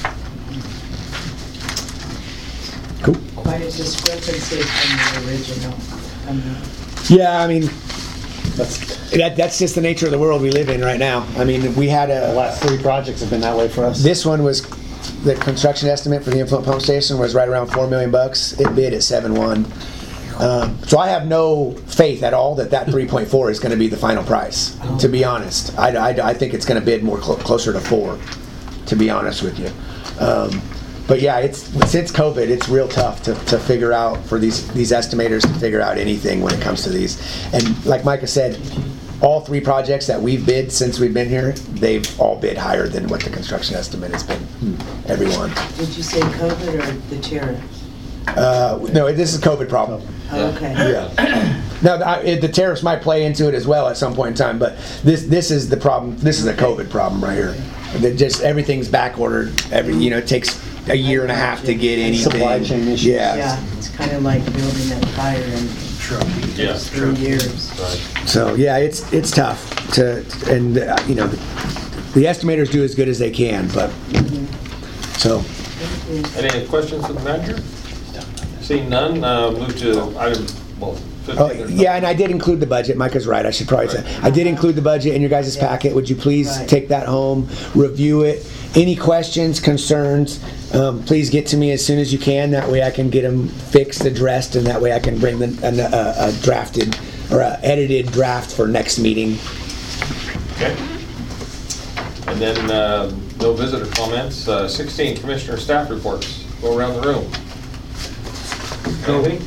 Cool. Quite a discrepancy from the original. Yeah, I mean, that's just the nature of the world we live in right now. I mean, we had The last 3 projects have been that way for us. this one was, the construction estimate for the influent pump station was right around $4 million. It bid at 7.1. So I have no faith at all that 3.4 is going to be the final price. To be honest, I think it's going to bid more closer to 4. To be honest with you. But yeah, since COVID, it's real tough to figure out, for these estimators to figure out anything when it comes to these. And like Micah said, all 3 projects that we've bid since we've been here, they've all bid higher than what the construction estimate has been. Every one. Did you say COVID or the tariffs? No, this is a COVID problem. Oh, okay. Yeah. Now, the tariffs might play into it as well at some point in time, but this is the problem. This is a COVID problem right here. That just everything's back ordered. It takes a year and a half to get anything. Supply chain issues. Yeah. It's kind of like building a fire in 3 years. Right. So yeah, it's tough and the estimators do as good as they can, but so. Any questions for the manager? Seeing none, move to item, 15. Oh, yeah, and I did include the budget. Micah's right. I should probably say. I did include the budget in your guys' packet. Would you please take that home, review it? Any questions, concerns, please get to me as soon as you can. That way I can get them fixed, addressed, and that way I can bring a drafted or a edited draft for next meeting. Okay. And then no visitor comments. 16, commissioner staff reports. Go around the room. Anything?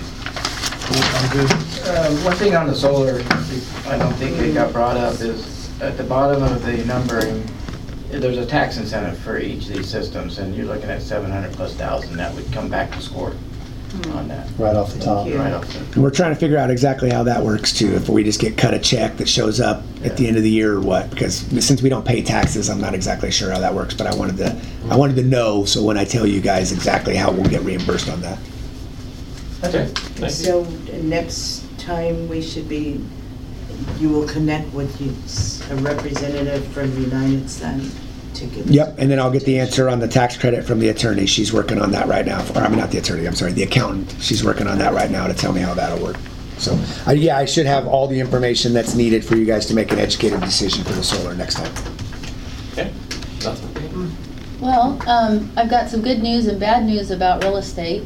One thing on the solar, I don't think it got brought up, is at the bottom of the numbering, there's a tax incentive for each of these systems, and you're looking at 700,000+ that would come back to SCORE on that. Right off the top. Thank you. Right off the. And we're trying to figure out exactly how that works too, if we just get cut a check that shows up at the end of the year or what, because since we don't pay taxes, I'm not exactly sure how that works, but I wanted to know, so when I tell you guys exactly how we'll get reimbursed on that. Okay, thank you. So next time we should be, you will connect with a representative from United Sun to give. Yep, and then I'll get the answer on the tax credit from the attorney. She's working on that right now. Or I mean, not the attorney, I'm sorry, the accountant. She's working on that right now to tell me how that'll work. So, yeah, I should have all the information that's needed for you guys to make an educated decision for the solar next time. Okay, nothing. Well, I've got some good news and bad news about real estate.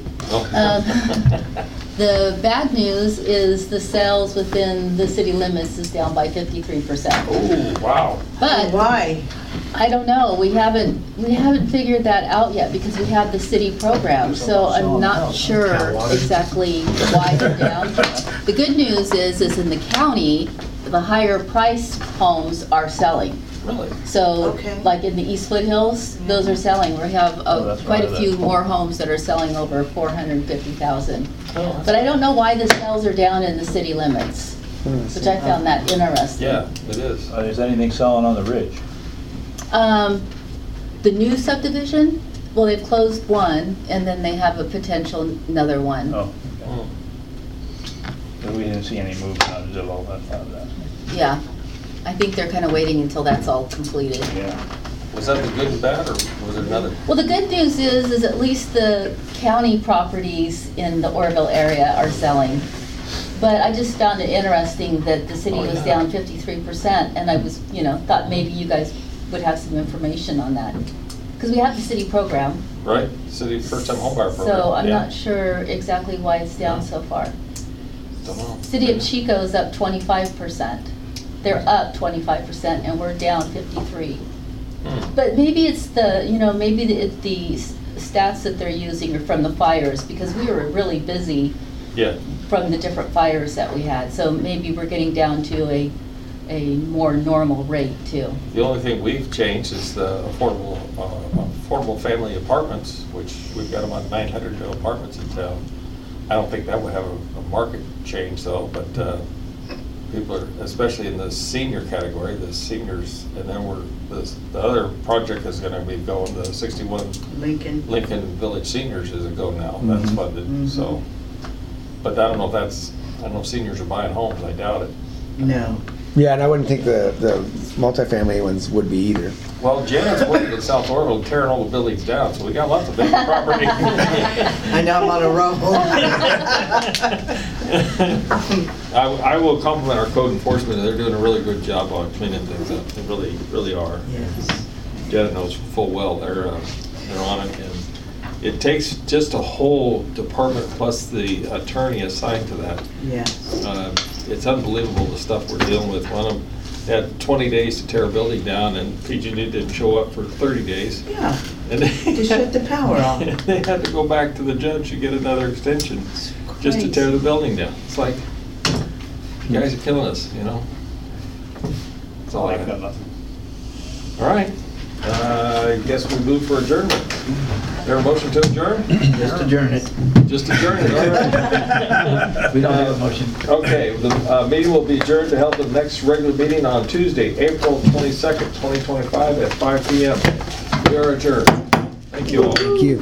The bad news is the sales within the city limits is down by 53%. Oh, wow. But Why? I don't know. We haven't figured that out yet because we have the city program. So I'm not sure exactly why they're down. The good news is in the county, the higher price homes are selling. Really? So, Okay. like in the East Foothills, those are selling. We have quite a few more homes that are selling over 450,000. Oh, But I don't know why the sales are down in the city limits, which I found that interesting. yeah, it is. Is anything selling on the ridge? The new subdivision, well, they've closed one, and then they have a potential another one. Oh, Mm. we didn't see any movement on Zillow, I found that. Yeah, I think they're kind of waiting until that's all completed. Yeah. Was that the good and bad, or was it another? Well, the good news is at least the county properties in the Oroville area are selling. But I just found it interesting that the city was down 53%, and I was, thought maybe you guys would have some information on that. Because we have the city program, Right, city first-time homebuyer program. so I'm Yeah. not sure exactly why it's down so far. Don't know. City of Chico's up 25%. They're up 25%, and we're down 53. But maybe it's maybe the stats that they're using are from the fires, because we were really busy Yeah, from the different fires that we had. So maybe we're getting down to a more normal rate too. the only thing we've changed is the affordable family apartments, which we've got about 900 new apartments in town. I don't think that would have a market change though, but people are, especially in the senior category, the seniors, and then the other project is gonna be going, the 61 Lincoln Village Seniors is a go now, that's funded, so. But I don't know if seniors are buying homes, I doubt it. No. Yeah, and I wouldn't think the multifamily ones would be either. Well, Janet's working in South Oroville, tearing all the buildings down, so we got lots of big property. I know I'm on a roll. I will compliment our code enforcement, they're doing a really good job on cleaning things up, they really, really are. Yes. Janet knows full well, they're on it, and it takes just a whole department plus the attorney assigned to that. Yes. It's unbelievable the stuff we're dealing with. One of them had 20 days to tear a building down, and PG&E didn't show up for 30 days. Yeah. And To shut the power off. they had to go back to the judge to get another extension just to tear the building down. It's like, you guys are killing us, That's all I got. nothing. All right. I guess we move for adjournment. There a motion to adjourn? Just adjourn it. Just adjourn it, all right. We don't have a motion. Okay, the meeting will be adjourned to held the next regular meeting on Tuesday, April 22nd, 2025 at 5 p.m. We are adjourned. Thank you all. Thank you.